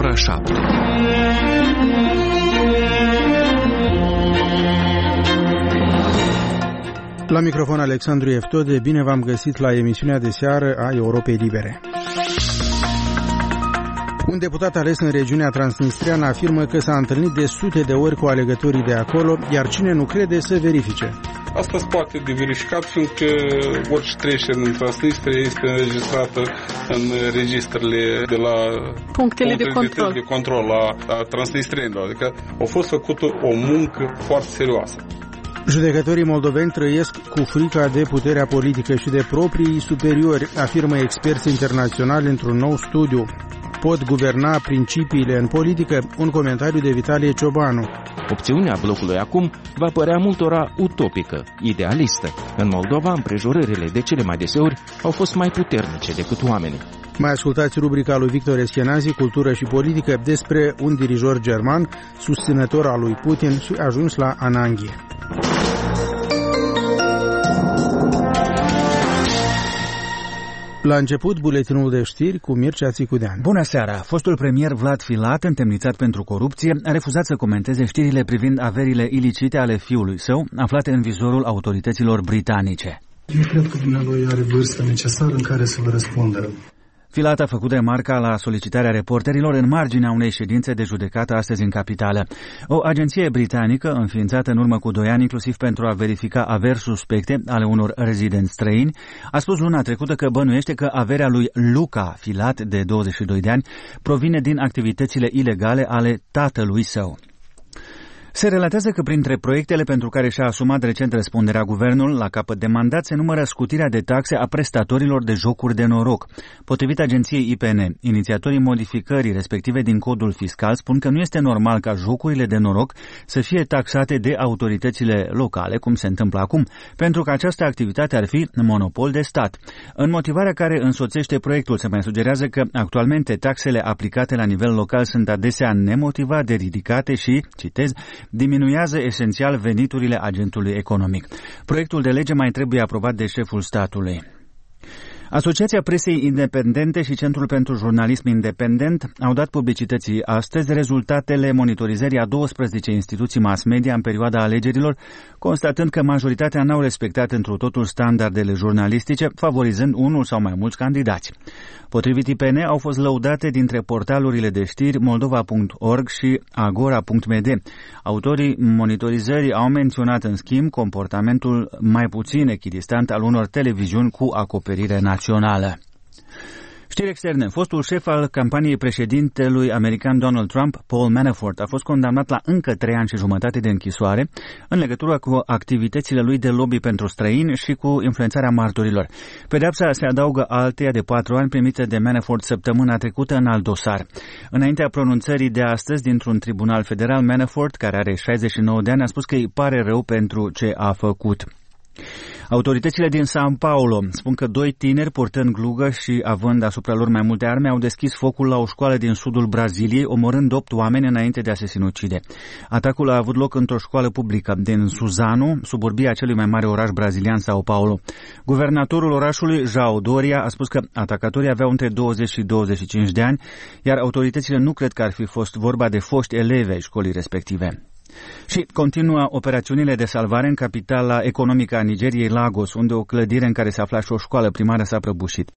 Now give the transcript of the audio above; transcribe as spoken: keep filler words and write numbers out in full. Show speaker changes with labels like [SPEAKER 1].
[SPEAKER 1] ora șapte.
[SPEAKER 2] La microfon Alexandru Eftode, bine v-am găsit la emisiunea de seară a Europei Libere. Un deputat ales în regiunea transnistreană afirmă că s-a întâlnit de sute de ori cu alegătorii de acolo, iar cine nu crede să verifice.
[SPEAKER 3] Asta se poate de verificat, fiindcă orice trecere în Transnistria este înregistrată în registrele de la
[SPEAKER 4] punctele de control,
[SPEAKER 3] de control la, la transnistrienilor. Adică a fost făcută o muncă foarte serioasă.
[SPEAKER 2] Judecătorii moldoveni trăiesc cu frica de puterea politică și de proprii superiori, afirmă experți internaționali într-un nou studiu. Pot guverna principiile în politică? Un comentariu de Vitalie Ciobanu.
[SPEAKER 1] Opțiunea blocului acum va părea multora utopică, idealistă. În Moldova, împrejurările de cele mai deseori au fost mai puternice decât oamenii.
[SPEAKER 2] Mai ascultați rubrica lui Victor Eschenazi, Cultură și Politică, despre un dirijor german, susținător al lui Putin și ajuns la ananghie. La început, buletinul de știri cu Mircea Țicudean.
[SPEAKER 5] Bună seara! Fostul premier Vlad Filat, întemnițat pentru corupție, a refuzat să comenteze știrile privind averile ilicite ale fiului său, aflate în vizorul autorităților britanice.
[SPEAKER 6] Nu cred că dumnealui are vârsta necesară în care să vă răspundă.
[SPEAKER 5] Filat a făcut remarca la solicitarea reporterilor în marginea unei ședințe de judecată astăzi în capitală. O agenție britanică, înființată în urmă cu doi ani inclusiv pentru a verifica averi suspecte ale unor rezidenți străini, a spus luna trecută că bănuiește că averea lui Luca Filat, de douăzeci și doi de ani, provine din activitățile ilegale ale tatălui său. Se relatează că printre proiectele pentru care și-a asumat recent răspunderea guvernul la capăt de mandat se numără scutirea de taxe a prestatorilor de jocuri de noroc. Potrivit agenției I P N, inițiatorii modificării respective din codul fiscal spun că nu este normal ca jocurile de noroc să fie taxate de autoritățile locale, cum se întâmplă acum, pentru că această activitate ar fi monopol de stat. În motivarea care însoțește proiectul se mai sugerează că actualmente taxele aplicate la nivel local sunt adesea nemotivat de ridicate și, citez, diminuează esențial veniturile agentului economic. Proiectul de lege mai trebuie aprobat de șeful statului. Asociația Presei Independente și Centrul pentru Jurnalism Independent au dat publicității astăzi rezultatele monitorizării a douăsprezece instituții mass media în perioada alegerilor, constatând că majoritatea n-au respectat întru totul standardele jurnalistice, favorizând unul sau mai mulți candidați. Potrivit I P N, au fost lăudate dintre portalurile de știri moldova punct org și agora punct m d. Autorii monitorizării au menționat în schimb comportamentul mai puțin echidistant al unor televiziuni cu acoperire națională. Știri externe. Fostul șef al campaniei președintelui american Donald Trump, Paul Manafort, a fost condamnat la încă trei ani și jumătate de închisoare în legătură cu activitățile lui de lobby pentru străini și cu influențarea martorilor. Pedeapsa se adaugă alteia de patru ani primite de Manafort săptămâna trecută în alt dosar. Înaintea pronunțării de astăzi dintr-un tribunal federal, Manafort, care are șaizeci și nouă de ani, a spus că îi pare rău pentru ce a făcut. Autoritățile din São Paulo spun că doi tineri purtând glugă și având asupra lor mai multe arme au deschis focul la o școală din sudul Braziliei, omorând opt oameni înainte de a se sinucide. Atacul a avut loc într-o școală publică din Suzano, suburbia celui mai mare oraș brazilian São Paulo. Guvernatorul orașului, João Doria, a spus că atacatorii aveau între douăzeci și douăzeci și cinci de ani, iar autoritățile nu cred că ar fi fost vorba de foști elevi ai școlii respective. Și continuă operațiunile de salvare în capitala economică a Nigeriei, Lagos, unde o clădire în care se afla și o școală primară s-a prăbușit.